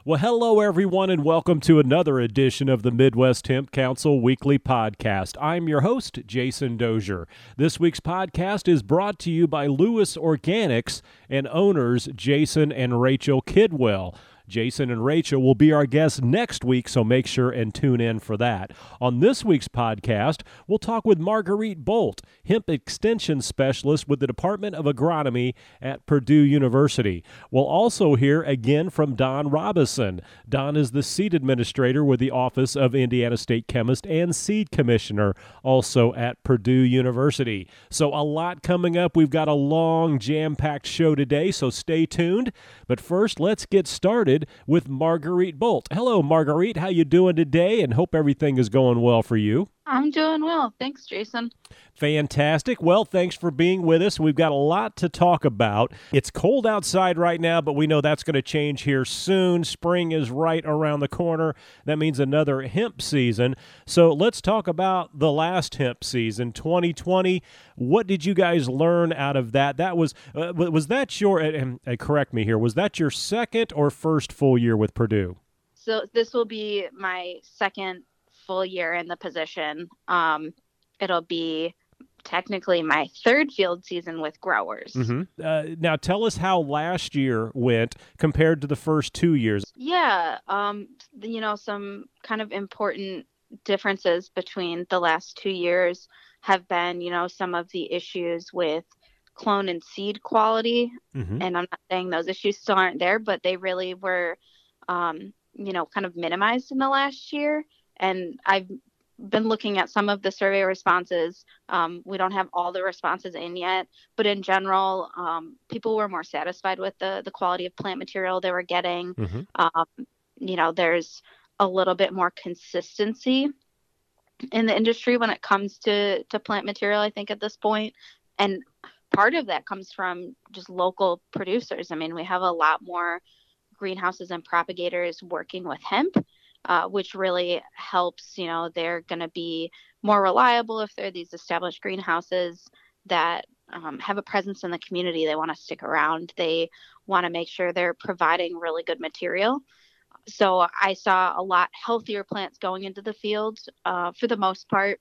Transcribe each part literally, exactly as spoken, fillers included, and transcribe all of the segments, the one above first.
Well, hello, everyone, and welcome to another edition of the Midwest Hemp Council Weekly Podcast. I'm your host, Jason Dozier. This week's podcast is brought to you by Lewis Organics and owners Jason and Rachel Kidwell. Jason and Rachel will be our guests next week, so make sure and tune in for that. On this week's podcast, we'll talk with Marguerite Bolt, hemp extension specialist with the Department of Agronomy at Purdue University. We'll also hear again from Don Robison. Don is the seed administrator with the Office of Indiana State Chemist and Seed Commissioner, also at Purdue University. So a lot coming up. We've got a long, jam-packed show today, so stay tuned. But first, let's get started with Marguerite Bolt. Hello, Marguerite. How you doing today? And hope everything is going well for you. I'm doing well. Thanks, Jason. Fantastic. Well, thanks for being with us. We've got a lot to talk about. It's cold outside right now, but we know that's going to change here soon. Spring is right around the corner. That means another hemp season. So let's talk about the last hemp season, twenty twenty. What did you guys learn out of that? That was uh, was that your, and uh, correct me here, was that your second or first full year with Purdue? So this will be my second full year in the position. Um, it'll be technically my third field season with growers. Mm-hmm. Uh, now tell us how last year went compared to the first two years. Yeah, um, you know, some kind of important differences between the last two years have been, you know, some of the issues with clone and seed quality. Mm-hmm. And I'm not saying those issues still aren't there, but they really were, um, you know, kind of minimized in the last year. And I've been looking at some of the survey responses. Um, we don't have all the responses in yet, but in general, um, people were more satisfied with the, the quality of plant material they were getting. Mm-hmm. Um, you know, there's a little bit more consistency in the industry when it comes to, to plant material, I think, at this point. And part of that comes from just local producers. I mean, we have a lot more greenhouses and propagators working with hemp. Uh, which really helps. You know, they're going to be more reliable if they're these established greenhouses that um, have a presence in the community. They want to stick around. They want to make sure they're providing really good material. So I saw a lot healthier plants going into the field uh, for the most part.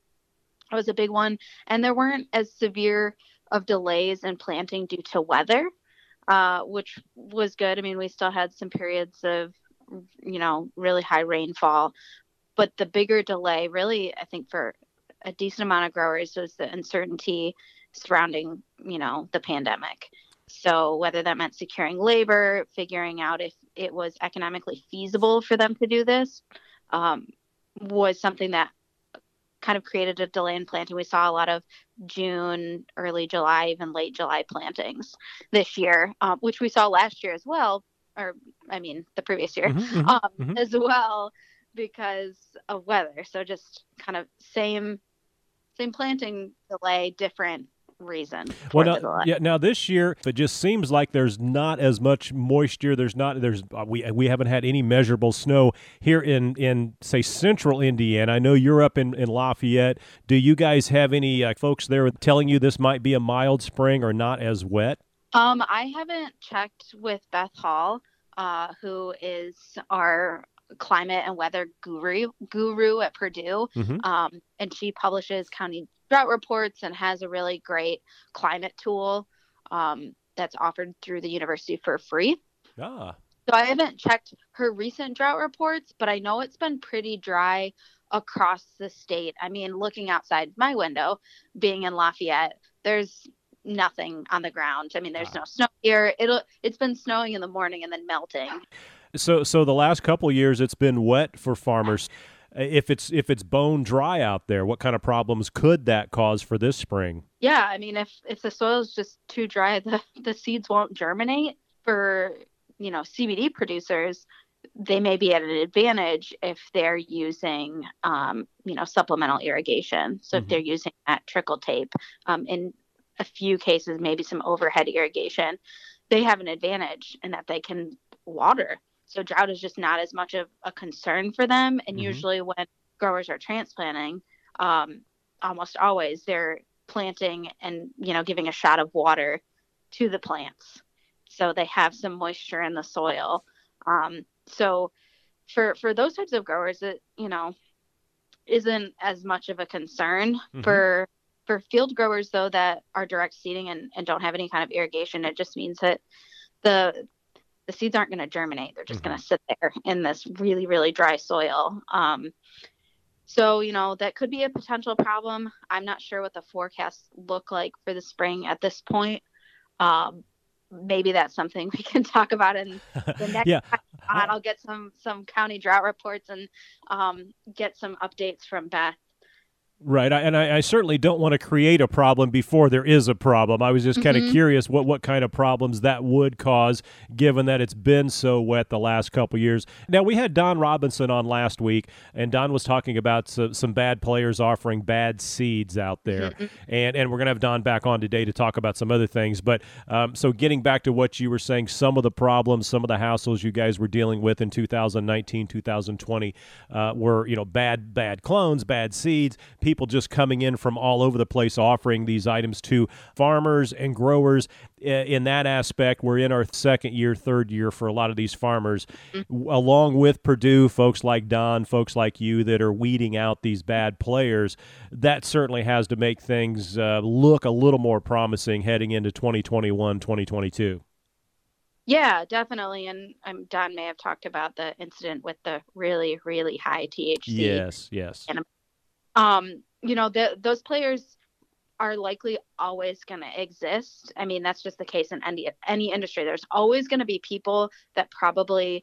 It was a big one. And there weren't as severe of delays in planting due to weather, uh, which was good. I mean, we still had some periods of you know, really high rainfall. But the bigger delay really, I think, for a decent amount of growers was the uncertainty surrounding, you know, the pandemic. So whether that meant securing labor, figuring out if it was economically feasible for them to do this, um, was something that kind of created a delay in planting. We saw a lot of June, early July, even late July plantings this year, uh, which we saw last year as well. Or, I mean, the previous year, mm-hmm, um, mm-hmm. as well, because of weather. So just kind of same, same planting delay, different reason. Well, now, yeah, now this year, it just seems like there's not as much moisture. There's not, there's, uh, we we haven't had any measurable snow here in, in say, central Indiana. I know you're up in, in Lafayette. Do you guys have any uh, folks there telling you this might be a mild spring or not as wet? Um, I haven't checked with Beth Hall, uh, who is our climate and weather guru guru at Purdue. Mm-hmm. Um, and she publishes county drought reports and has a really great climate tool um, that's offered through the university for free. Ah. So I haven't checked her recent drought reports, but I know it's been pretty dry across the state. I mean, looking outside my window, being in Lafayette, there's nothing on the ground. I mean, there's no snow here. It'll it's been snowing in the morning and then melting. So so the last couple of years it's been wet for farmers. If it's if it's bone dry out there, what kind of problems could that cause for this spring? Yeah, I mean, if if the soil is just too dry, the the seeds won't germinate. For, you know, C B D producers, they may be at an advantage if they're using, um, you know, supplemental irrigation. So mm-hmm. if they're using that trickle tape, um, in a few cases, maybe some overhead irrigation, they have an advantage in that they can water. So drought is just not as much of a concern for them. And mm-hmm. usually when growers are transplanting, um, almost always they're planting and, you know, giving a shot of water to the plants. So they have some moisture in the soil. Um, so for for those types of growers, it you know isn't as much of a concern. Mm-hmm. For for field growers though that are direct seeding and, and don't have any kind of irrigation, it just means that the the seeds aren't going to germinate. They're just Mm-hmm. going to sit there in this really, really dry soil. Um, so, you know, that could be a potential problem. I'm not sure what the forecasts look like for the spring at this point. Um, maybe that's something we can talk about in the next yeah. time on. I, I'll get some, some county drought reports and um, get some updates from Beth. Right, I, and I, I certainly don't want to create a problem before there is a problem. I was just kind of Mm-hmm. curious what, what kind of problems that would cause, given that it's been so wet the last couple years. Now, we had Don Robinson on last week, and Don was talking about some, some bad players offering bad seeds out there, Mm-hmm. and and we're going to have Don back on today to talk about some other things. But um, so getting back to what you were saying, some of the problems, some of the hassles you guys were dealing with in two thousand nineteen, two thousand twenty uh, were, you know, bad bad clones, bad seeds, people just coming in from all over the place offering these items to farmers and growers. In that aspect, we're in our second year, third year for a lot of these farmers, Mm-hmm. along with Purdue, folks like Don, folks like you that are weeding out these bad players. That certainly has to make things uh, look a little more promising heading into twenty twenty-one, twenty twenty-two. Yeah, definitely. And um, Don may have talked about the incident with the really, really high T H C. Yes, yes. And, um, you know, the, those players are likely always going to exist. I mean, that's just the case in any, any industry. There's always going to be people that probably,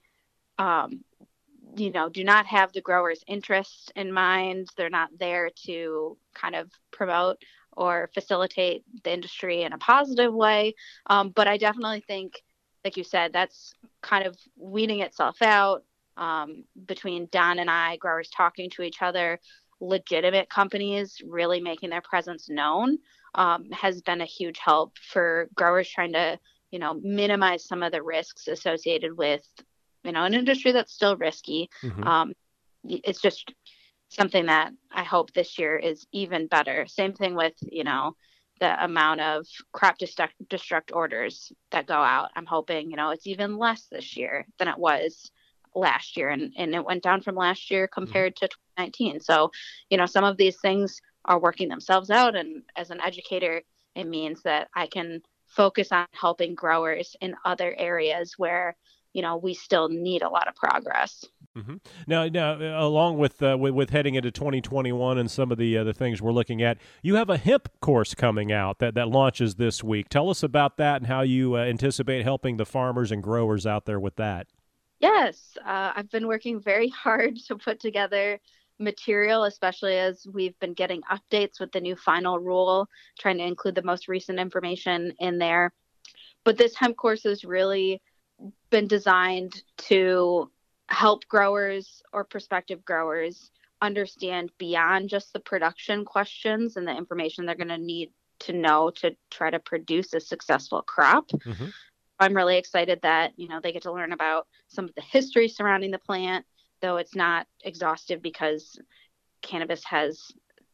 um, you know, do not have the growers' interest in mind. They're not there to kind of promote or facilitate the industry in a positive way. Um, but I definitely think, like you said, that's kind of weeding itself out um, between Don and I, growers talking to each other, legitimate companies really making their presence known um, has been a huge help for growers trying to, you know, minimize some of the risks associated with, you know, an industry that's still risky. Mm-hmm. Um, it's just something that I hope this year is even better. Same thing with, you know, the amount of crop destruct, destruct orders that go out. I'm hoping, you know, it's even less this year than it was last year. And, and it went down from last year compared mm-hmm. to twenty nineteen. So, you know, some of these things are working themselves out. And as an educator, it means that I can focus on helping growers in other areas where, you know, we still need a lot of progress. Mm-hmm. Now, now, along with, uh, with with heading into twenty twenty-one and some of the uh, the things we're looking at, you have a hemp course coming out that, that launches this week. Tell us about that and how you uh, anticipate helping the farmers and growers out there with that. Yes, uh, I've been working very hard to put together material, especially as we've been getting updates with the new final rule, trying to include the most recent information in there. But this hemp course has really been designed to help growers or prospective growers understand beyond just the production questions and the information they're going to need to know to try to produce a successful crop. Mm-hmm. I'm really excited that, you know, they get to learn about some of the history surrounding the plant, though it's not exhaustive because cannabis has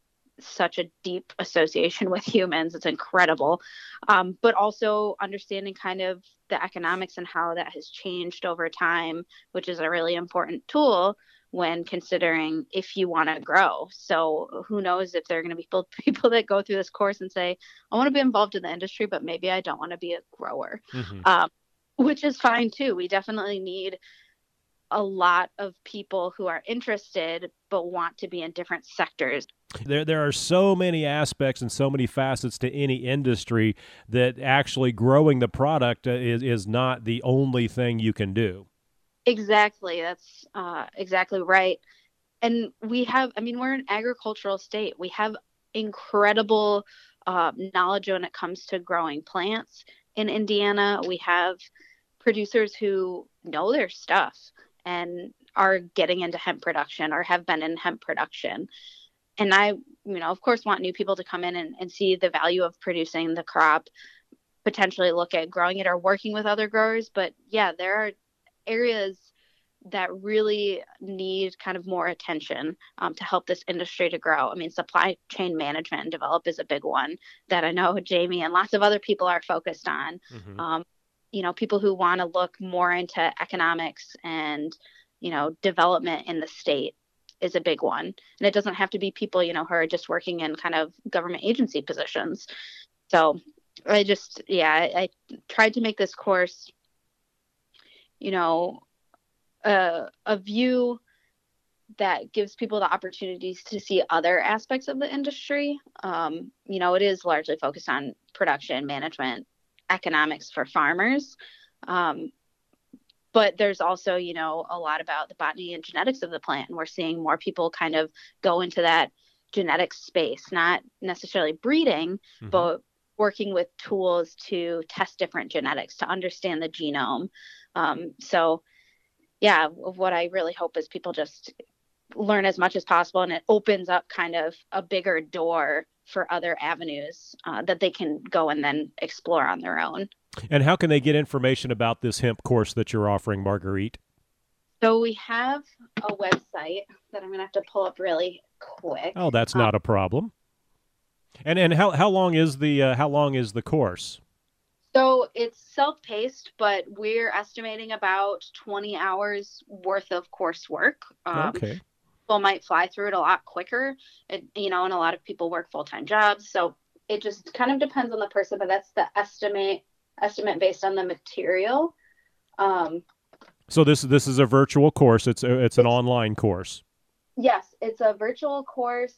such a deep association with humans. It's incredible. Um, but also understanding kind of the economics and how that has changed over time, which is a really important tool when considering if you want to grow. So who knows if there are going to be people, people that go through this course and say, I want to be involved in the industry, but maybe I don't want to be a grower, mm-hmm. um, which is fine too. We definitely need a lot of people who are interested but want to be in different sectors. There there are so many aspects and so many facets to any industry that actually growing the product is, is not the only thing you can do. Exactly. That's uh, exactly right. And we have, I mean, we're an agricultural state. We have incredible uh, knowledge when it comes to growing plants in Indiana. We have producers who know their stuff and are getting into hemp production or have been in hemp production. And I, you know, of course, want new people to come in and, and see the value of producing the crop, potentially look at growing it or working with other growers. But yeah, there are areas that really need kind of more attention um, to help this industry to grow. I mean, supply chain management and develop is a big one that I know Jamie and lots of other people are focused on. Mm-hmm. Um, you know, people who want to look more into economics and, you know, development in the state is a big one. And it doesn't have to be people, you know, who are just working in kind of government agency positions. So I just, yeah, I, I tried to make this course, you know, uh, a view that gives people the opportunities to see other aspects of the industry. Um, you know, it is largely focused on production, management, economics for farmers. Um, but there's also, you know, a lot about the botany and genetics of the plant. And we're seeing more people kind of go into that genetic space, not necessarily breeding, mm-hmm. but working with tools to test different genetics to understand the genome. Um, so, yeah, what I really hope is people just learn as much as possible, and it opens up kind of a bigger door for other avenues uh, that they can go and then explore on their own. And how can they get information about this hemp course that you're offering, Marguerite? So we have a website that I'm going to have to pull up really quick. Oh, that's um, not a problem. And and how how long is the uh, how long is the course? So it's self-paced, but we're estimating about twenty hours worth of coursework. Um, okay. People might fly through it a lot quicker, it, you know, and a lot of people work full-time jobs. So it just kind of depends on the person, but that's the estimate estimate based on the material. Um, so this this is a virtual course. It's a, it's an it's, online course. Yes, it's a virtual course.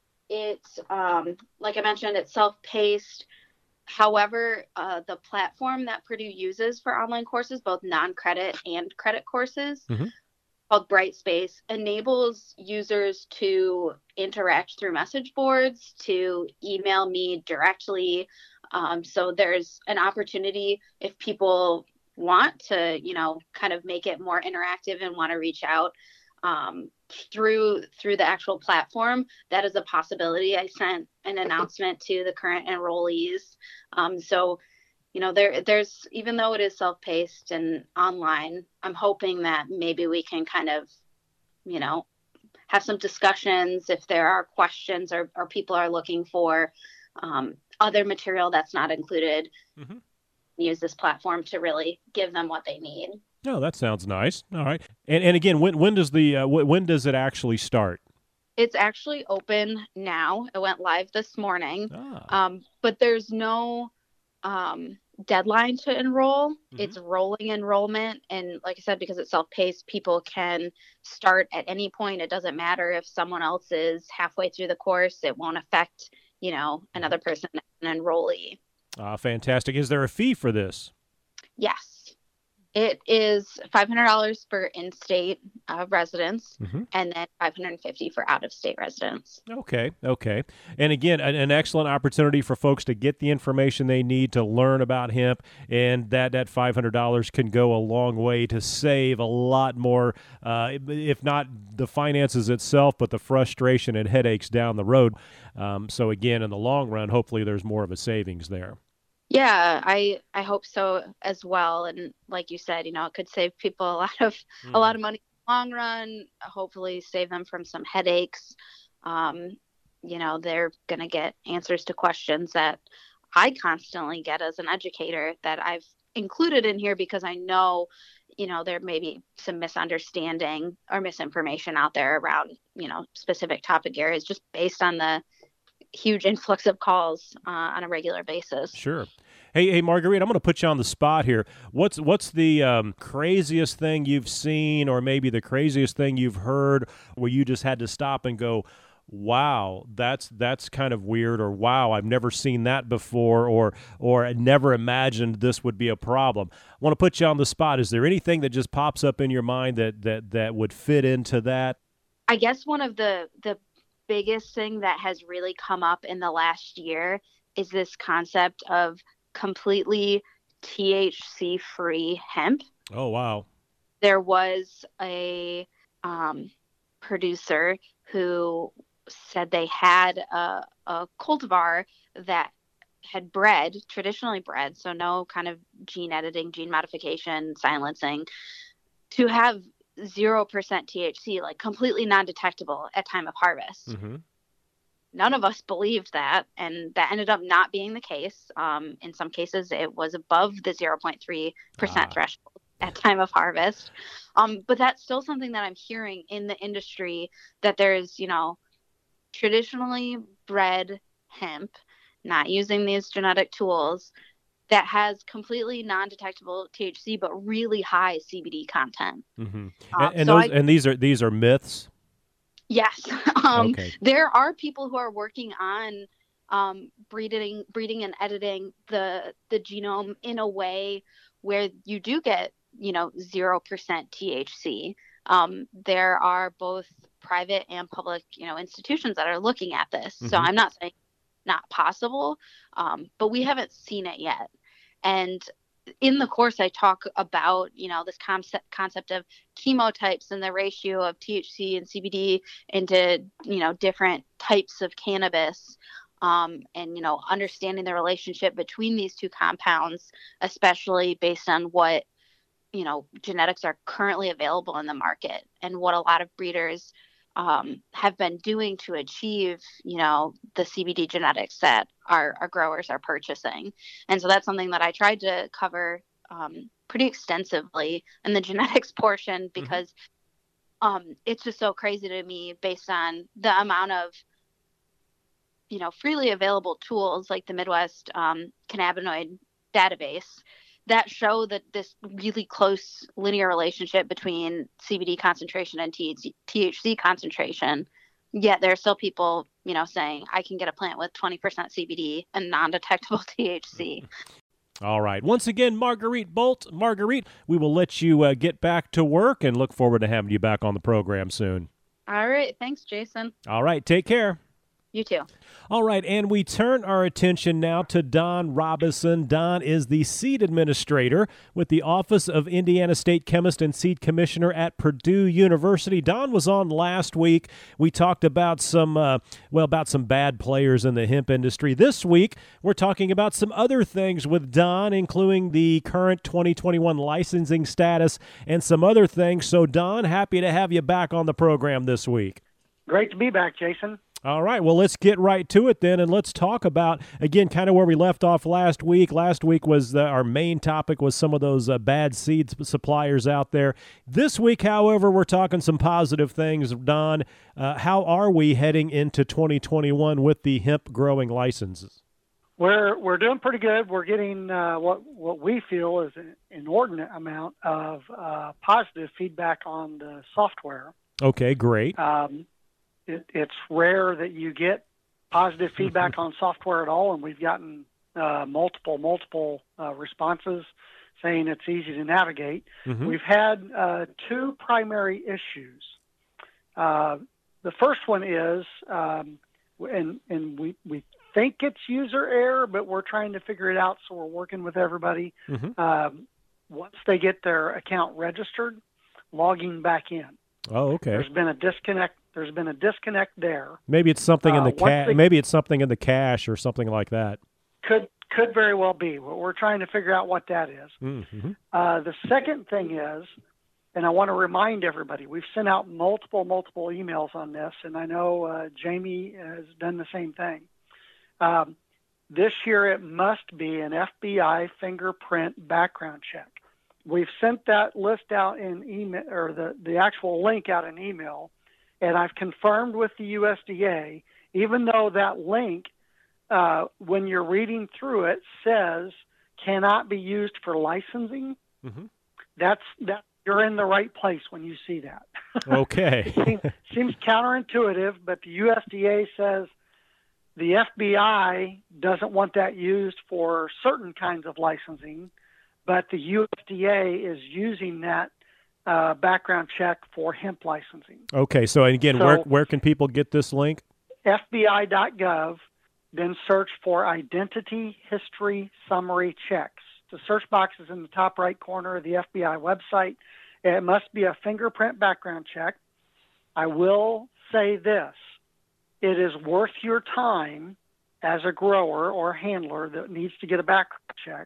It's um, like I mentioned, it's self-paced. However, uh, the platform that Purdue uses for online courses, both non-credit and credit courses, mm-hmm. called Brightspace, enables users to interact through message boards, to email me directly. Um, so there's an opportunity if people want to, you know, kind of make it more interactive and want to reach out um, through through the actual platform. That is a possibility. I sent an announcement to the current enrollees. Um, so, you know, there there's, even though it is self-paced and online, I'm hoping that maybe we can kind of, you know, have some discussions if there are questions or, or people are looking for um, other material that's not included. Mm-hmm. Use this platform to really give them what they need. Oh, that sounds nice. All right. And and again, when when does the uh, when does it actually start? It's actually open now. It went live this morning. Ah. Um, but there's no um, deadline to enroll. Mm-hmm. It's rolling enrollment. And like I said, because it's self-paced, people can start at any point. It doesn't matter if someone else is halfway through the course. It won't affect, you know, another person, an enrollee. Ah, fantastic. Is there a fee for this? Yes. It is five hundred dollars for in-state uh, residents, mm-hmm. and then five hundred fifty dollars for out-of-state residents. Okay, okay. And again, an, an excellent opportunity for folks to get the information they need to learn about hemp, and that, that five hundred dollars can go a long way to save a lot more, uh, if not the finances itself, but the frustration and headaches down the road. Um, so again, in the long run, hopefully there's more of a savings there. Yeah, I I hope so as well. And like you said, you know, it could save people a lot of mm. a lot of money in the long run. Hopefully, save them from some headaches. Um, you know, they're gonna get answers to questions that I constantly get as an educator that I've included in here because I know, you know, there may be some misunderstanding or misinformation out there around, you know, specific topic areas just based on the huge influx of calls uh, on a regular basis. Sure. Hey, hey, Marguerite, I'm going to put you on the spot here. What's what's the um, craziest thing you've seen, or maybe the craziest thing you've heard, where you just had to stop and go, "Wow, that's that's kind of weird," or "Wow, I've never seen that before," or or I never imagined this would be a problem. I want to put you on the spot. Is there anything that just pops up in your mind that that that would fit into that? I guess one of the the biggest thing that has really come up in the last year is this concept of completely T H C-free hemp. Oh, wow. There was a um, producer who said they had a, a cultivar that had bred, traditionally bred, so no kind of gene editing, gene modification, silencing, to have zero percent T H C, like completely non-detectable at time of harvest. Mm-hmm. none of us believed that, and that ended up not being the case. Um, in some cases, it was above the zero point three percent Ah. threshold at time of harvest. Um, but that's still something that I'm hearing in the industry, that there's, you know, traditionally bred hemp, not using these genetic tools, that has completely non-detectable T H C, but really high C B D content. Mm-hmm. And, Um, and so those I, and these are these are myths. yes, um, Okay. there are people who are working on um, breeding, breeding and editing the the genome in a way where you do get, you know, zero percent T H C. Um, there are both private and public, you know, institutions that are looking at this. So Mm-hmm. I'm not saying not possible, um, but we haven't seen it yet. And in the course, I talk about, you know, this concept concept of chemotypes and the ratio of T H C and C B D into, you know, different types of cannabis, um, and, you know, understanding the relationship between these two compounds, especially based on what, you know, genetics are currently available in the market and what a lot of breeders um, have been doing to achieve, you know, the C B D genetics that our, our growers are purchasing. And so that's something that I tried to cover um, pretty extensively in the genetics portion, Mm-hmm. because um, it's just so crazy to me based on the amount of, you know, freely available tools like the Midwest um, cannabinoid database that show that this really close linear relationship between C B D concentration and T H C concentration. Yet there are still people, you know, saying I can get a plant with twenty percent C B D and non-detectable T H C. All right. Once again, Marguerite Bolt. Marguerite, we will let you uh, get back to work and look forward to having you back on the program soon. All right. Thanks, Jason. All right. Take care. You too. All right, and we turn our attention now to Don Robison. Don is the seed administrator with the Office of Indiana State Chemist and Seed Commissioner at Purdue University. Don was on last week. We talked about some, uh, well, about some bad players in the hemp industry. This week, we're talking about some other things with Don, including the current twenty twenty-one licensing status and some other things. So, Don, happy to have you back on the program this week. Great to be back, Jason. All right, well, let's get right to it then, and let's talk about, again, kind of where we left off last week. Last week was the, our main topic was some of those uh, bad seed suppliers out there. This week, however, we're talking some positive things. Don, uh, how are we heading into twenty twenty-one with the hemp growing licenses? We're we're doing pretty good. We're getting uh, what what we feel is an inordinate amount of uh, positive feedback on the software. Okay, great. Um, It, it's rare that you get positive feedback on software at all, and we've gotten uh, multiple, multiple uh, responses saying it's easy to navigate. Mm-hmm. We've had uh, two primary issues. Uh, the first one is, um, and, and we, we think it's user error, but we're trying to figure it out, so we're working with everybody. Mm-hmm. Um, once they get their account registered, logging back in. Oh, okay. There's been a disconnect. There's been a disconnect there. Maybe it's something in Uh, the once ca- they- maybe it's something in the cache or something like that. Could could very well be. We're we're trying to figure out what that is. Mm-hmm. Uh, the second thing is, and I want to remind everybody, we've sent out multiple multiple emails on this, and I know uh, Jamie has done the same thing. Um, this year, it must be an F B I fingerprint background check. We've sent that list out in email, or the, the actual link out in email, and I've confirmed with the U S D A, even though that link, uh, when you're reading through it, says cannot be used for licensing, Mm-hmm. that's that you're in the right place when you see that. Okay. It seems, seems counterintuitive, but the U S D A says the F B I doesn't want that used for certain kinds of licensing, but the U S D A is using that uh, background check for hemp licensing. Okay, so again, So- where where can people get this link? F B I dot gov, then search for Identity History Summary Checks. The search box is in the top right corner of the F B I website. It must be a fingerprint background check. I will say this. It is worth your time as a grower or handler that needs to get a background check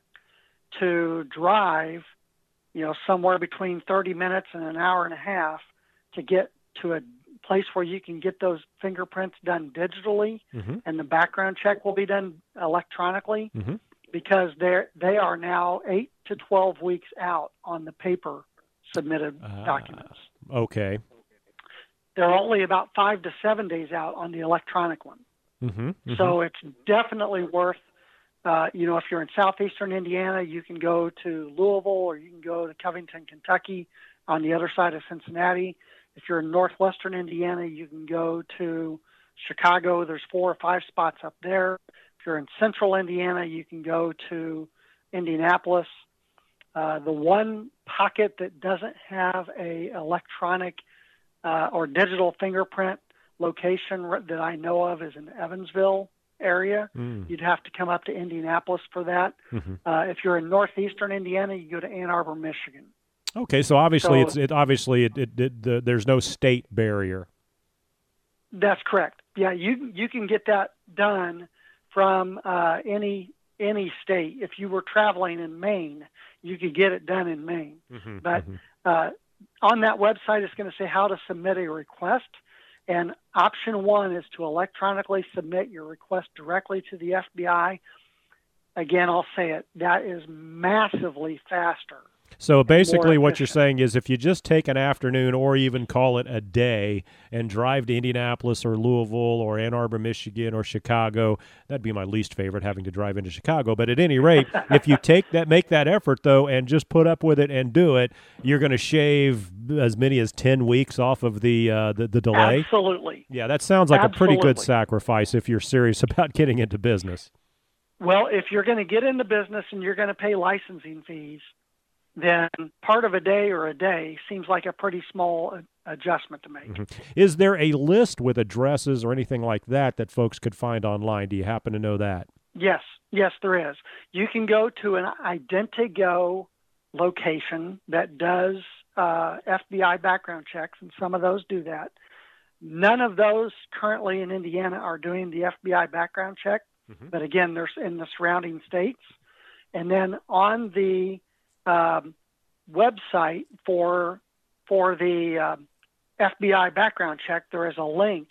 to drive, you know, somewhere between thirty minutes and an hour and a half to get to a place where you can get those fingerprints done digitally, mm-hmm. and the background check will be done electronically, mm-hmm. because they're they are now eight to twelve weeks out on the paper submitted uh, documents. Okay. They're only about five to seven days out on the electronic one. Mm-hmm. Mm-hmm. So it's definitely worth. Uh, you know, if you're in southeastern Indiana, you can go to Louisville, or you can go to Covington, Kentucky, on the other side of Cincinnati. If you're in northwestern Indiana, you can go to Chicago. There's four or five spots up there. If you're in central Indiana, you can go to Indianapolis. Uh, the one pocket that doesn't have a electronic uh, or digital fingerprint location that I know of is in Evansville area. Mm. You'd have to come up to Indianapolis for that. Mm-hmm. Uh, if you're in northeastern Indiana, you go to Ann Arbor, Michigan. Okay, so obviously So- it's it obviously it, it, it the, there's no state barrier. That's correct. Yeah, you you can get that done from uh, any any state. If you were traveling in Maine, you could get it done in Maine. Mm-hmm. But mm-hmm. uh, on that website, it's going to say how to submit a request. And option one is to electronically submit your request directly to the F B I. Again, I'll say it, that is massively faster. So basically what you're efficient. saying is if you just take an afternoon or even call it a day and drive to Indianapolis or Louisville or Ann Arbor, Michigan or Chicago, that'd be my least favorite, having to drive into Chicago. But at any rate, if you take that, make that effort, though, and just put up with it and do it, you're going to shave as many as ten weeks off of the, uh, the, the delay. Absolutely. Yeah, that sounds like a pretty good Absolutely. sacrifice if you're serious about getting into business. Well, if you're going to get into business and you're going to pay licensing fees, then part of a day or a day seems like a pretty small uh, adjustment to make. Mm-hmm. Is there a list with addresses or anything like that that folks could find online? Do you happen to know that? Yes, yes, there is. You can go to an Identigo location that does uh, F B I background checks, and some of those do that. None of those currently in Indiana are doing the F B I background check, Mm-hmm. but again, they're in the surrounding states. And then on the um, website for for the um, F B I background check, there is a link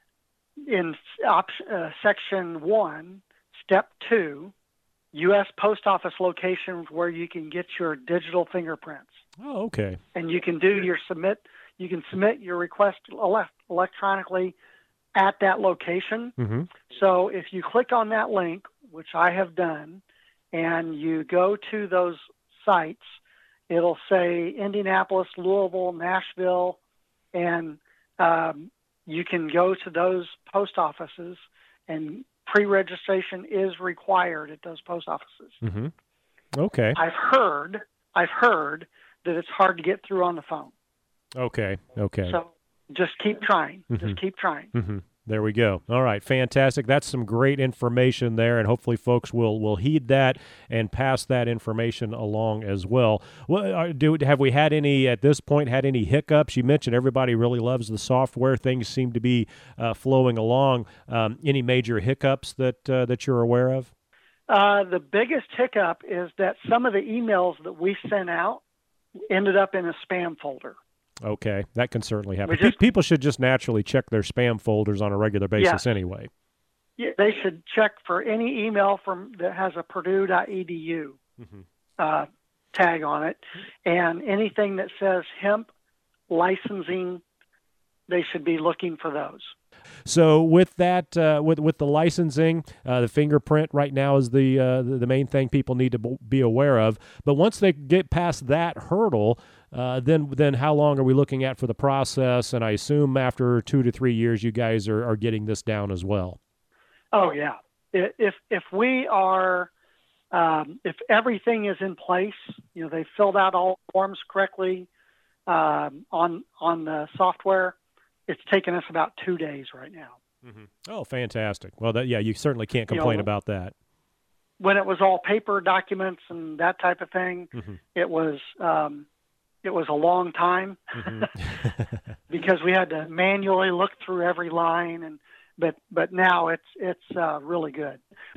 in option, uh, section one, step two, U S Post Office locations where you can get your digital fingerprints, Oh, okay. and you can do your submit. You can submit your request ele- electronically at that location. Mm-hmm. So if you click on that link, which I have done, and you go to those sites, it'll say Indianapolis, Louisville, Nashville, and um, you can go to those post offices, and pre-registration is required at those post offices. Mm-hmm. Okay. I've heard, I've heard that it's hard to get through on the phone. Okay. Okay. So just keep trying. Mhm. Just keep trying. Mm-hmm. There we go. All right, fantastic. That's some great information there, and hopefully folks will will heed that and pass that information along as well. Well, are- do have we had any at this point had any hiccups? You mentioned everybody really loves the software. Things seem to be uh, flowing along. Um, any major hiccups that uh, that you're aware of? Uh, the biggest hiccup is that some of the emails that we sent out ended up in a spam folder. Okay, that can certainly happen. We just- Pe- People should just naturally check their spam folders on a regular basis Yes. anyway. Yeah, they should check for any email from that has a purdue dot e d u Mhm. uh, tag on it, and anything that says hemp licensing, they should be looking for those. So with that, uh, with with the licensing, uh, the fingerprint right now is the, uh, the the main thing people need to b- be aware of. But once they get past that hurdle, uh, then then how long are we looking at for the process? And I assume after two to three years, you guys are, are getting this down as well. Oh yeah, I- if if we are, um, if everything is in place, you know, they filled out all forms correctly um, on on the software. It's taken us about two days right now. Mm-hmm. Oh, fantastic! Well, that yeah, you certainly can't You know, complain about that. When it was all paper documents and that type of thing, Mm-hmm. it was um, it was a long time Mm-hmm. because we had to manually look through every line, and but but now it's it's uh, really good.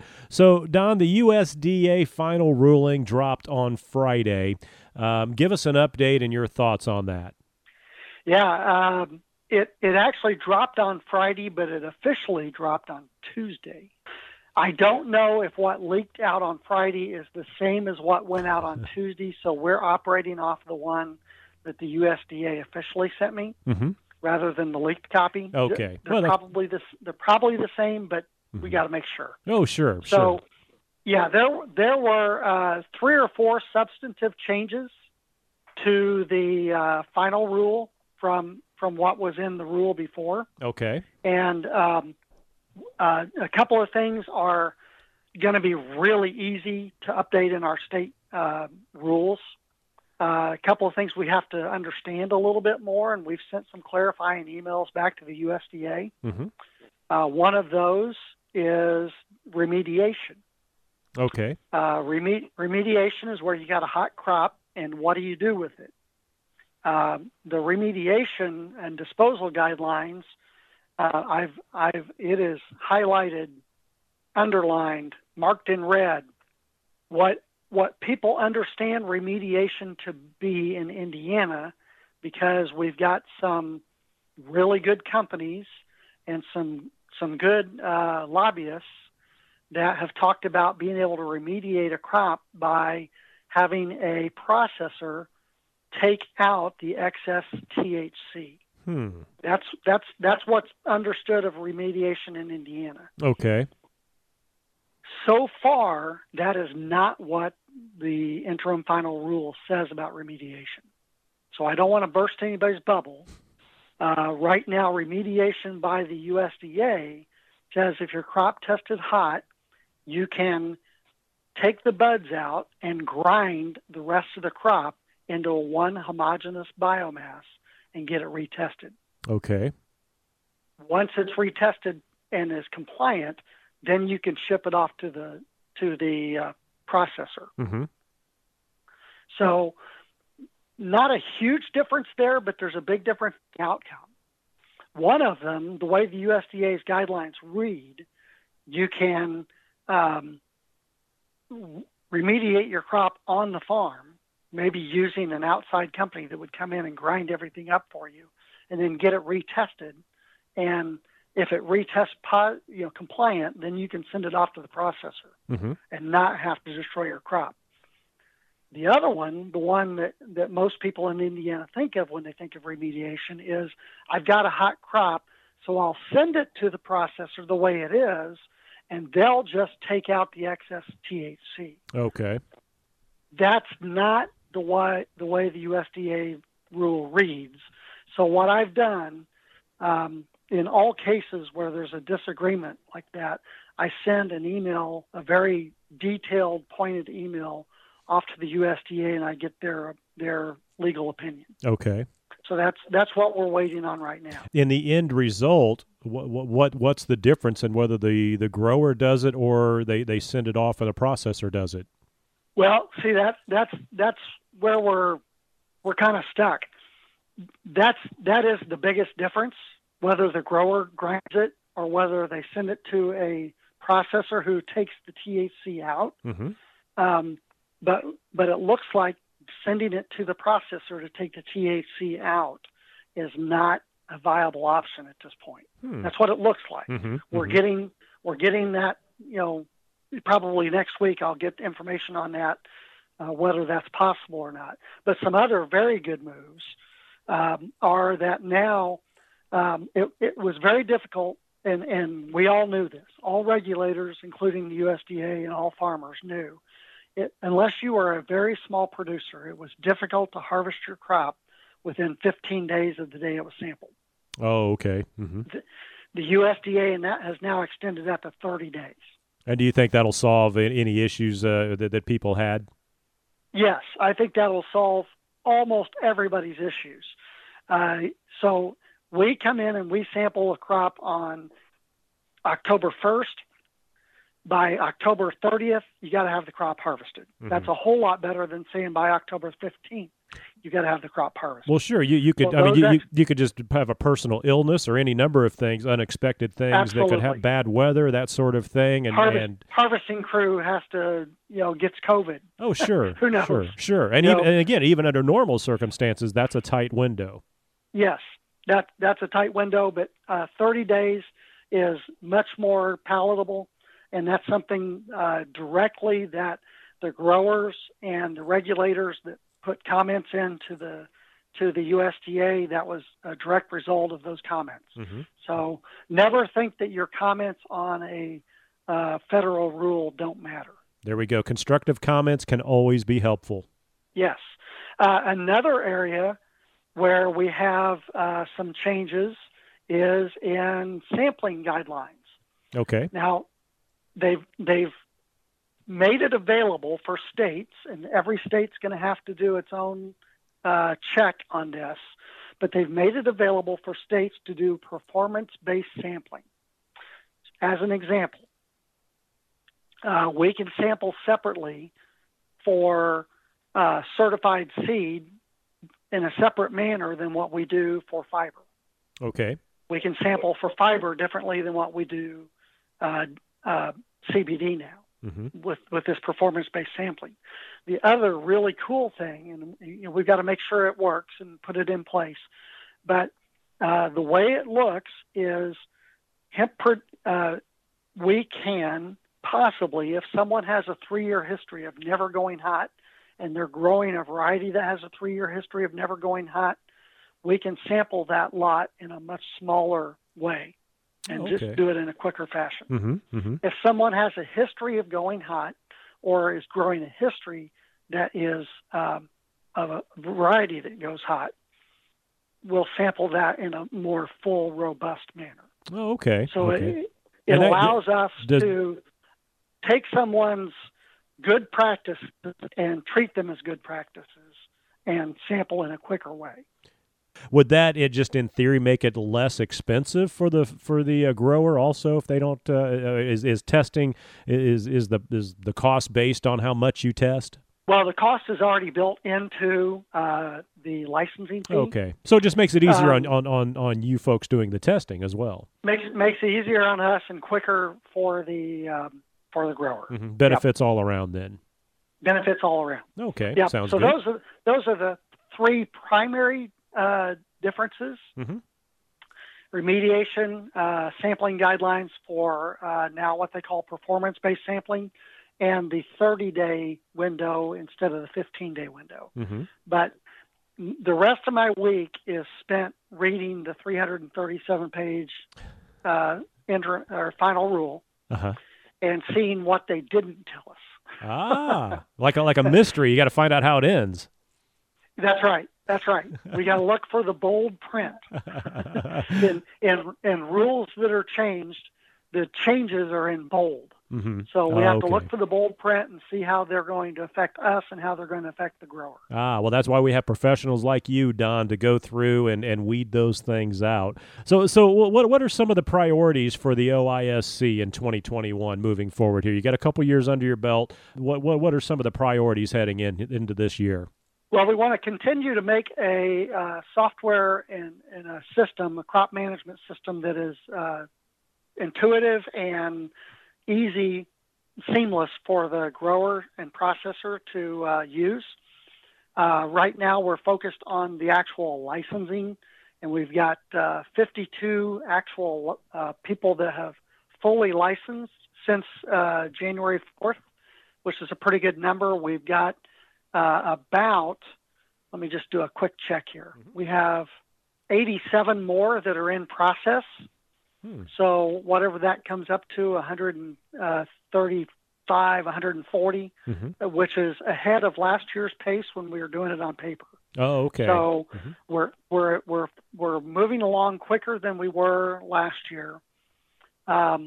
So, Don, the U S D A final ruling dropped on Friday. Um, give us an update and your thoughts on that. Yeah, um, it, it actually dropped on Friday, but it officially dropped on Tuesday. I don't know if what leaked out on Friday is the same as what went out on Tuesday, so we're operating off the one that the U S D A officially sent me, mm-hmm. rather than the leaked copy. Okay. They're, Well, probably the, they're probably the same, but mm-hmm. we got to make sure. Oh, sure, So, sure. yeah, there there were uh, three or four substantive changes to the uh, final rule from from what was in the rule before. Okay. And um, uh, a couple of things are going to be really easy to update in our state uh, rules. Uh, a couple of things we have to understand a little bit more, and we've sent some clarifying emails back to the U S D A. Mm-hmm. Uh, one of those is remediation. Okay. Uh, reme- remediation is where you got a hot crop, and what do you do with it? Uh, the remediation and disposal guidelines, uh, I've, I've, it is highlighted, underlined, marked in red. What, what people understand remediation to be in Indiana, because we've got some really good companies and some, some good uh, lobbyists that have talked about being able to remediate a crop by having a processor take out the excess T H C. Hmm. That's that's that's what's understood of remediation in Indiana. Okay. So far, that is not what the interim final rule says about remediation. So I don't want to burst anybody's bubble. Uh, right now, remediation by the U S D A says if your crop tested hot, you can take the buds out and grind the rest of the crop into a one homogeneous biomass and get it retested. Okay. Once it's retested and is compliant, then you can ship it off to the to the uh, processor. Mm-hmm. So, not a huge difference there, but there's a big difference in the outcome. One of them, the way the U S D A's guidelines read, you can um, remediate your crop on the farm, maybe using an outside company that would come in and grind everything up for you, and then get it retested. And if it retests po- you know, compliant, then you can send it off to the processor mm-hmm. and not have to destroy your crop. The other one, the one that, that most people in Indiana think of when they think of remediation, is I've got a hot crop, so I'll send it to the processor the way it is, and they'll just take out the excess T H C. Okay. That's not the way the way the U S D A rule reads. So what I've done, um, in all cases where there's a disagreement like that, I send an email, a very detailed, pointed email, off to the U S D A, and I get their their legal opinion. Okay. So that's that's what we're waiting on right now. In the end result, what, what what's the difference in whether the, the grower does it or they, they send it off and the processor does it? Well, see that that's that's where we're we're kind of stuck. That's that is the biggest difference, whether the grower grinds it or whether they send it to a processor who takes the T H C out. Mm-hmm. Um, but but it looks like sending it to the processor to take the T H C out is not a viable option at this point. Hmm. That's what it looks like. Mm-hmm. We're mm-hmm. getting we're getting that, you know, probably next week I'll get information on that, uh, whether that's possible or not. But some other very good moves um, are that now um, it, it was very difficult, and, and we all knew this. All regulators, including the U S D A and all farmers, knew it, unless you were a very small producer, it was difficult to harvest your crop within fifteen days of the day it was sampled. Oh, okay. Mm-hmm. The, the U S D A and that has now extended that to thirty days. And do you think that'll solve any issues uh, that, that people had? Yes, I think that'll solve almost everybody's issues. Uh, so we come in and we sample a crop on October first. By October thirtieth, you got to have the crop harvested. Mm-hmm. That's a whole lot better than saying by October fifteenth, you got to have the crop harvested. Well, sure, you, you could. Well, I mean, you, ex- you you could just have a personal illness or any number of things, unexpected things Absolutely. that could have bad weather, that sort of thing, and, Harvest, and harvesting crew has to, you know, gets COVID. oh, sure, Who knows? Sure, sure, and You even know, and again, even under normal circumstances, that's a tight window. Yes, that that's a tight window, but uh, thirty days is much more palatable, and that's something uh, directly that the growers and the regulators that put comments into the to the U S D A, that was a direct result of those comments. Mm-hmm. So never think that your comments on a uh, federal rule don't matter. There we go. Constructive comments can always be helpful. Yes. Uh, another area where we have uh, some changes is in sampling guidelines. Okay. Now, they've they've made it available for states, and every state's going to have to do its own uh, check on this, but they've made it available for states to do performance-based sampling. As an example, uh, we can sample separately for uh, certified seed in a separate manner than what we do for fiber. Okay. We can sample for fiber differently than what we do uh, uh, C B D now. Mm-hmm. with, with this performance-based sampling. The other really cool thing, and you know, we've got to make sure it works and put it in place, but uh, the way it looks is hemp per, uh, we can possibly, if someone has a three-year history of never going hot and they're growing a variety that has a three-year history of never going hot, we can sample that lot in a much smaller way and okay. just do it in a quicker fashion. Mm-hmm, mm-hmm. If someone has a history of going hot or is growing a history that is um, of a variety that goes hot, we'll sample that in a more full, robust manner. Oh, okay. So okay. it, it allows that, us does, to take someone's good practices and treat them as good practices and sample in a quicker way. Would that it just in theory make it less expensive for the for the uh, grower also if they don't uh, is is testing is is the is the cost based on how much you test? Well, the cost is already built into uh, the licensing fee. Okay, so it just makes it easier um, on, on, on, on you folks doing the testing as well. Makes it makes it easier on us and quicker for the um, for the grower. Mm-hmm. Benefits yep. all around then. Benefits all around. Okay, yep. sounds so good. those are those are the three primary uh, differences. Mm-hmm. Remediation, uh, sampling guidelines for uh, now what they call performance-based sampling, and the thirty-day window instead of the fifteen-day window. Mm-hmm. But the rest of my week is spent reading the three hundred thirty-seven page uh, inter- or final rule uh-huh. and seeing what they didn't tell us. ah, like a, like a mystery. You got to find out how it ends. That's right. That's right. We got to look for the bold print. and, and and rules that are changed, the changes are in bold. Mm-hmm. So we oh, have okay. to look for the bold print and see how they're going to affect us and how they're going to affect the grower. Ah, well, that's why we have professionals like you, Don, to go through and, and weed those things out. So, so what what are some of the priorities for the O I S C in twenty twenty-one moving forward here? You got a couple years under your belt. What what what are some of the priorities heading in into this year? Well, we want to continue to make a uh, software and, and a system, a crop management system that is uh, intuitive and easy, seamless for the grower and processor to uh, use. Uh, right now, we're focused on the actual licensing, and we've got uh, fifty-two actual uh, people that have fully licensed since uh, January fourth, which is a pretty good number. We've got Uh, about, let me just do a quick check here. Mm-hmm. We have eighty-seven more that are in process. Hmm. So whatever that comes up to, one hundred thirty-five, one hundred forty, mm-hmm. which is ahead of last year's pace when we were doing it on paper. Oh, okay. So mm-hmm. we're we're we're we're moving along quicker than we were last year. Um,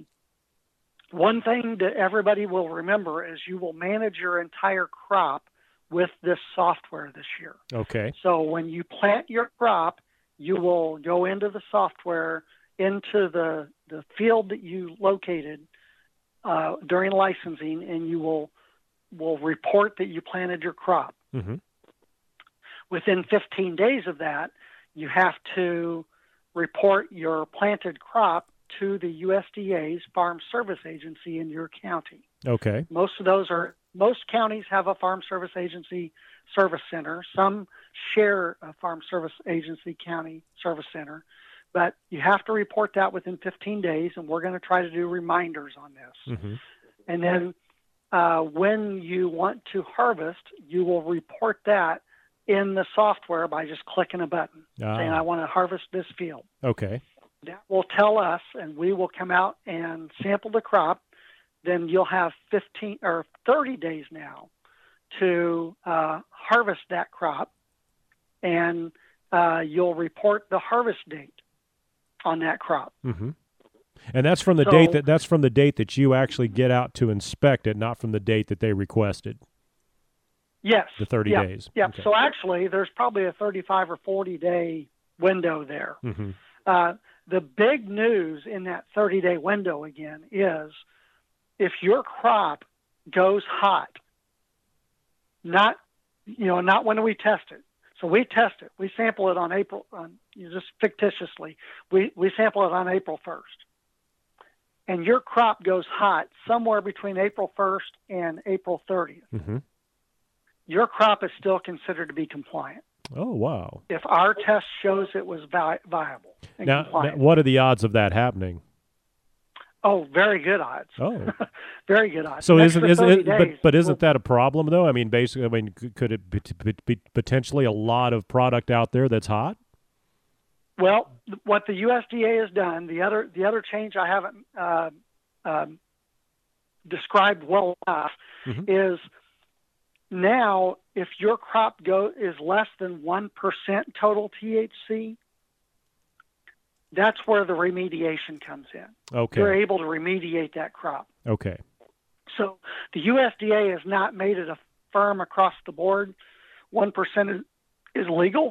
one thing that everybody will remember is you will manage your entire crop with this software this year. Okay. So when you plant your crop, you will go into the software, into the, the field that you located uh, during licensing, and you will will report that you planted your crop. Mm-hmm. Within fifteen days of that, you have to report your planted crop to the U S D A's Farm Service Agency in your county. Okay. Most of those are Most counties have a Farm Service Agency service center. Some share a Farm Service Agency County Service Center, but you have to report that within fifteen days, and we're going to try to do reminders on this. Mm-hmm. And then uh, when you want to harvest, you will report that in the software by just clicking a button ah. saying, I want to harvest this field. Okay. That will tell us, and we will come out and sample the crop. Then you'll have fifteen or thirty days now to uh, harvest that crop, and uh, you'll report the harvest date on that crop. Mm-hmm. And that's from the so, date that that's from the date that you actually get out to inspect it, not from the date that they requested. Yes. The thirty yeah, days. Yeah. Okay. So actually, there's probably a thirty-five or forty day window there. Mm-hmm. Uh, the big news in that thirty day window again is if your crop goes hot, not you know not when we test it. So we test it. We sample it on April, on, you know, just fictitiously. We we sample it on April first, and your crop goes hot somewhere between April first and April thirtieth. Mm-hmm. Your crop is still considered to be compliant. Oh, wow. If our test shows it was vi- viable and Now, now, compliant. what are the odds of that happening? Oh, very good odds. Oh. Very good odds. So Next isn't to isn't thirty it, but days, but isn't we'll- that a problem though? I mean, basically, I mean, c- could it be, be, be potentially a lot of product out there that's hot? Well, th- what the U S D A has done, the other the other change I haven't uh, um, described well enough, Mhm. is now if your crop go is less than one percent total T H C, that's where the remediation comes in. Okay. You're able to remediate that crop. Okay. So the U S D A has not made it a firm across the board. one percent is, is legal.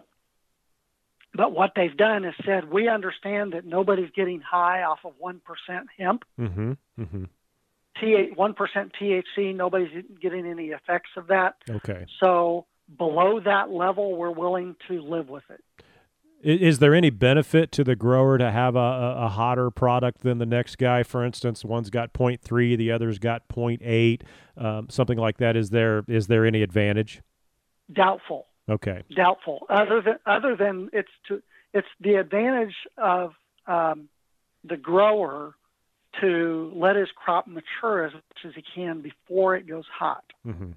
But what they've done is said, we understand that nobody's getting high off of one percent hemp. Mm-hmm. Mm-hmm. T- one percent T H C, nobody's getting any effects of that. Okay. So below that level, we're willing to live with it. Is, is there any benefit to the grower to have a, a, a hotter product than the next guy? For instance, one's got zero point three, the other's got zero point eight, um, something like that. Is there is there any advantage? Doubtful. Okay. Doubtful. Other than other than it's to it's the advantage of um, the grower to let his crop mature as much as he can before it goes hot. Mm-hmm.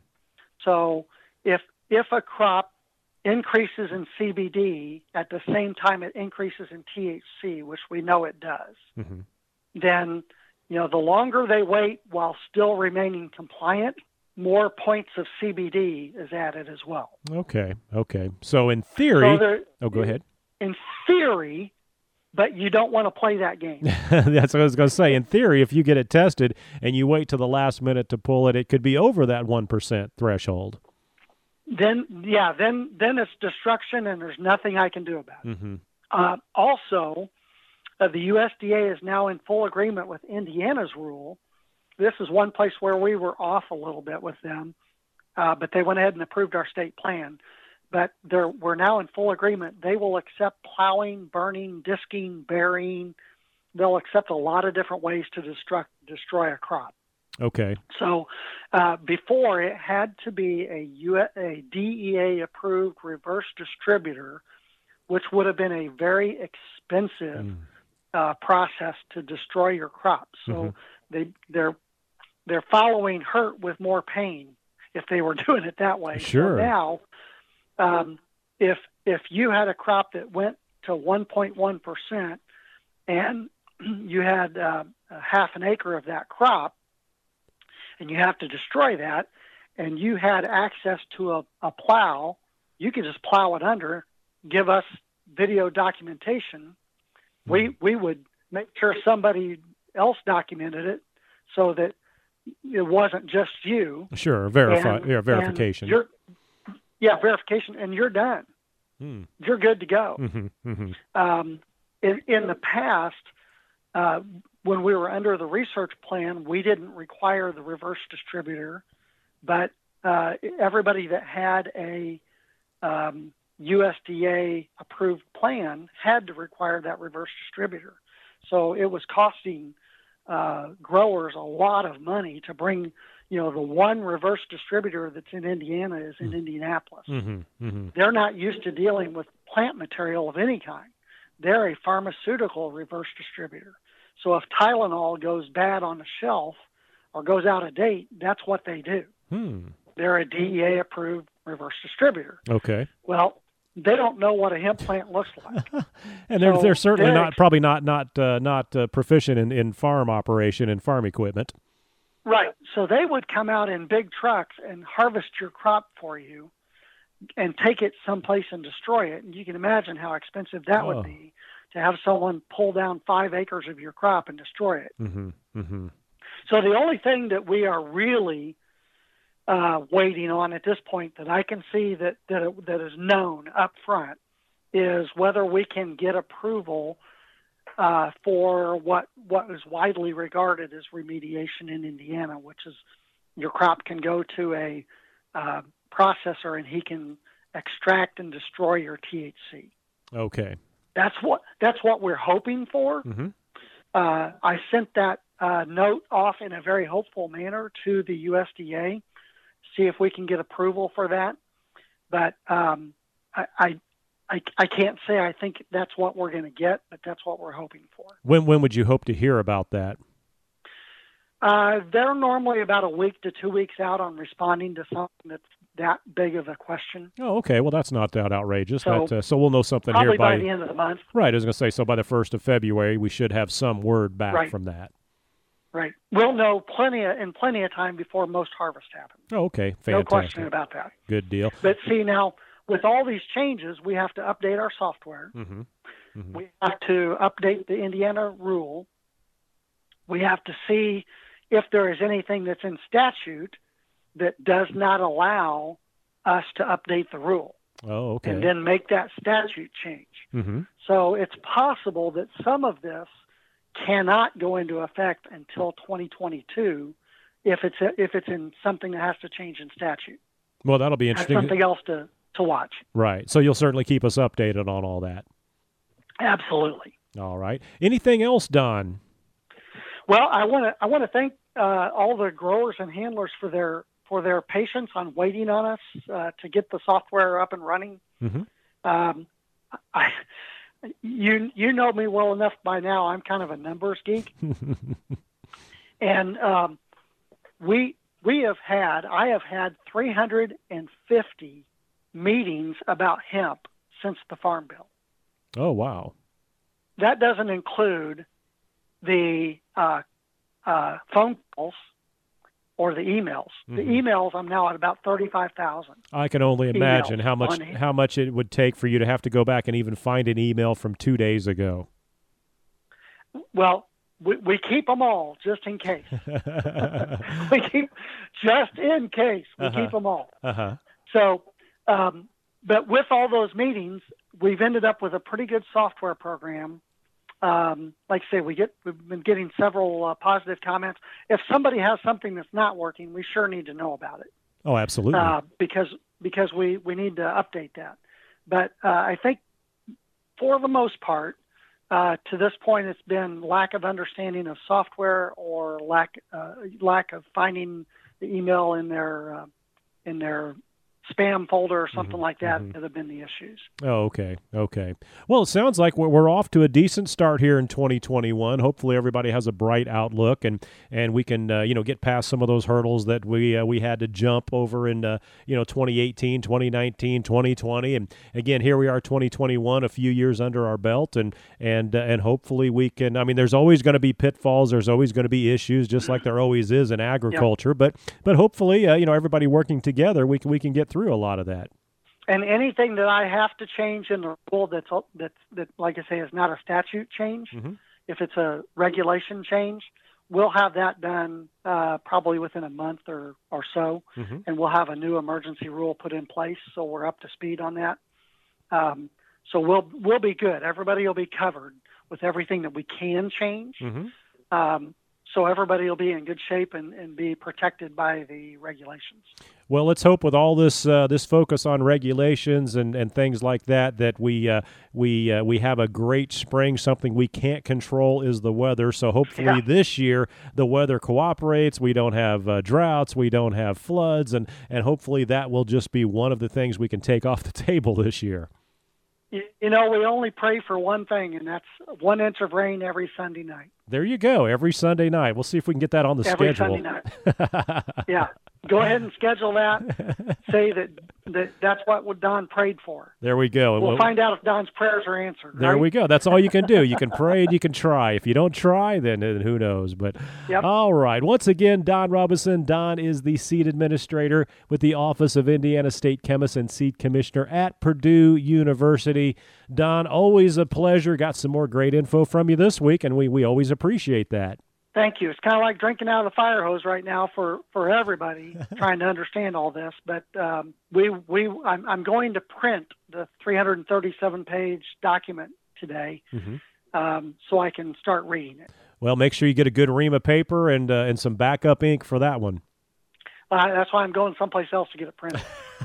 So if if a crop increases in C B D at the same time it increases in T H C, which we know it does, Mm-hmm. then you know the longer they wait while still remaining compliant, more points of C B D is added as well. Okay. Okay. So in theory, So there, oh, go ahead. in theory, but you don't want to play that game. That's what I was going to say. In theory, if you get it tested and you wait till the last minute to pull it, it could be over that one percent threshold. Then, yeah, then then it's destruction, and there's nothing I can do about it. Mm-hmm. Uh, also, uh, the U S D A is now in full agreement with Indiana's rule. This is one place where we were off a little bit with them, uh, but they went ahead and approved our state plan. But they're, we're now in full agreement. They will accept plowing, burning, disking, burying. They'll accept a lot of different ways to destruct, destroy a crop. Okay. So uh, before, it had to be a, U- a D E A-approved reverse distributor, which would have been a very expensive Mm. uh, process to destroy your crops. So Mhm. they, they're, they're following hurt with more pain if they were doing it that way. Sure. So now, um, if if you had a crop that went to one point one percent and you had uh, a half an acre of that crop, and you have to destroy that, and you had access to a, a plow, you could just plow it under, give us video documentation. Mm-hmm. We we would make sure somebody else documented it so that it wasn't just you. Sure. Verify. And- yeah. Verification. and you're, yeah, verification, and you're done. Mm. You're good to go. Mm-hmm. Mm-hmm. Um, in, in the past, uh, when we were under the research plan, we didn't require the reverse distributor, but uh, everybody that had a um, U S D A-approved plan had to require that reverse distributor. So it was costing uh, growers a lot of money to bring, you know, the one reverse distributor that's in Indiana is in mm-hmm. Indianapolis. Mm-hmm. Mm-hmm. They're not used to dealing with plant material of any kind. They're a pharmaceutical reverse distributor. So if Tylenol goes bad on the shelf or goes out of date, that's what they do. Hmm. They're a D E A-approved reverse distributor. Okay. Well, they don't know what a hemp plant looks like. And they're So they're certainly they're not probably not not uh, not uh, proficient in, in farm operation and farm equipment. Right. So they would come out in big trucks and harvest your crop for you and take it someplace and destroy it. And you can imagine how expensive that Oh. would be to have someone pull down five acres of your crop and destroy it. Mm-hmm. Mm-hmm. So the only thing that we are really uh, waiting on at this point that I can see that, that, that is known up front is whether we can get approval uh, for what what is widely regarded as remediation in Indiana, which is your crop can go to a uh, processor and he can extract and destroy your T H C. Okay. That's what that's what we're hoping for. Mm-hmm. Uh, I sent that uh, note off in a very hopeful manner to the U S D A, see if we can get approval for that. But um, I, I I, I can't say I think that's what we're going to get, but that's what we're hoping for. When when would you hope to hear about that? Uh, they're normally about a week to two weeks out on responding to something that's that big of a question. Oh, okay. Well, that's not that outrageous. So, but, uh, so we'll know something Probably here by, by the end of the month. Right. I was going to say, so by the first of February, we should have some word back Right. from that. Right. We'll know plenty of, in plenty of time before most harvest happens. Oh, okay. Fantastic. No question about that. Good deal. But see, now, with all these changes, we have to update our software. Mm-hmm. Mm-hmm. We have to update the Indiana rule. We have to see if there is anything that's in statute that does not allow us to update the rule. Oh, okay. And then make that statute change. Mm-hmm. So it's possible that some of this cannot go into effect until twenty twenty-two if it's a, if it's in something that has to change in statute. Well, that'll be That's interesting. something else to, to watch. Right. So you'll certainly keep us updated on all that. Absolutely. All right. Anything else, Don? Well, I want to I want to thank uh, all the growers and handlers for their for their patience on waiting on us uh, to get the software up and running. Mm-hmm. Um, I, you you know me well enough by now. I'm kind of a numbers geek, and um, we we have had I have had three hundred fifty meetings about hemp since the Farm Bill. Oh, wow. That doesn't include the uh, uh, phone calls or the emails. Mm-hmm. The emails, I'm now at about thirty-five thousand. I can only imagine Emails how much on it. how much it would take for you to have to go back and even find an email from two days ago. Well, we, we keep them all just in case. we keep just in case we Uh-huh. keep them all. Uh-huh. So, um, but with all those meetings, we've ended up with a pretty good software program. Um, like I say, we get we've been getting several uh, positive comments. If somebody has something that's not working, we sure need to know about it. Oh, absolutely. Uh, because because we, we need to update that. But uh, I think for the most part, uh, to this point, it's been lack of understanding of software or lack uh, lack of finding the email in their uh, in their spam folder or something Mhm, like that mhm. that have been the issues. Oh, okay, okay. Well, it sounds like we're, we're off to a decent start here in twenty twenty-one. Hopefully, everybody has a bright outlook, and and we can uh, you know get past some of those hurdles that we uh, we had to jump over in uh, you know twenty eighteen, twenty nineteen, twenty twenty, and again here we are, twenty twenty-one, a few years under our belt, and and uh, and hopefully we can. I mean, there's always going to be pitfalls. There's always going to be issues, just like there always is in agriculture. But but hopefully, uh, you know, everybody working together, we can we can get through a lot of that. And anything that I have to change in the rule that's that's that, like I say, is not a statute change. Mm-hmm. If it's a regulation change, we'll have that done uh, probably within a month or or so, Mm-hmm. and we'll have a new emergency rule put in place, so we're up to speed on that. Um, so we'll we'll be good. Everybody will be covered with everything that we can change. Mm-hmm. Um, so everybody will be in good shape and, and be protected by the regulations. Well, let's hope with all this uh, this focus on regulations and, and things like that that we uh, we uh, we have a great spring. Something we can't control is the weather. So hopefully Yeah. this year the weather cooperates. We don't have uh, droughts. We don't have floods, and and hopefully that will just be one of the things we can take off the table this year. You, you know, we only pray for one thing, and that's one inch of rain every Sunday night. There you go. Every Sunday night. We'll see if we can get that on the Every schedule. Sunday night. Yeah. Go ahead and schedule that. Say that, that that's what Don prayed for. There we go. We'll Well, find out if Don's prayers are answered. There right? we go. That's all you can do. You can pray and you can try. If you don't try, then, then who knows? But Yep. all right. Once again, Don Robinson. Don is the seed administrator with the Office of Indiana State Chemist and Seed Commissioner at Purdue University. Don, always a pleasure. Got some more great info from you this week, and we, we always appreciate that. Thank you. It's kind of like drinking out of the fire hose right now for, for everybody trying to understand all this. But um, we we I'm, I'm going to print the three hundred thirty-seven page document today, Mm-hmm. um, so I can start reading it. Well, make sure you get a good ream of paper and uh, and some backup ink for that one. Uh, that's why I'm going someplace else to get it printed.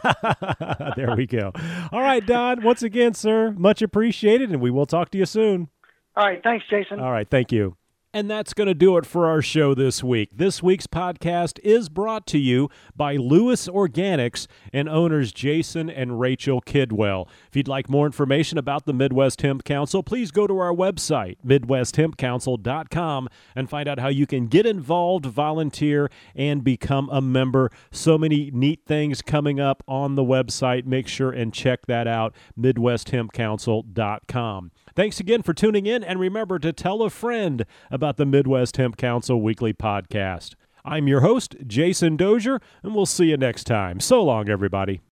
There we go. All right, Don. Once again, sir, much appreciated, and we will talk to you soon. All right. Thanks, Jason. All right. Thank you. And that's going to do it for our show this week. This week's podcast is brought to you by Lewis Organics and owners Jason and Rachel Kidwell. If you'd like more information about the Midwest Hemp Council, please go to our website, midwest hemp council dot com, and find out how you can get involved, volunteer, and become a member. So many neat things coming up on the website. Make sure and check that out, midwest hemp council dot com. Thanks again for tuning in, and remember to tell a friend about the Midwest Hemp Council Weekly Podcast. I'm your host, Jason Dozier, and we'll see you next time. So long, everybody.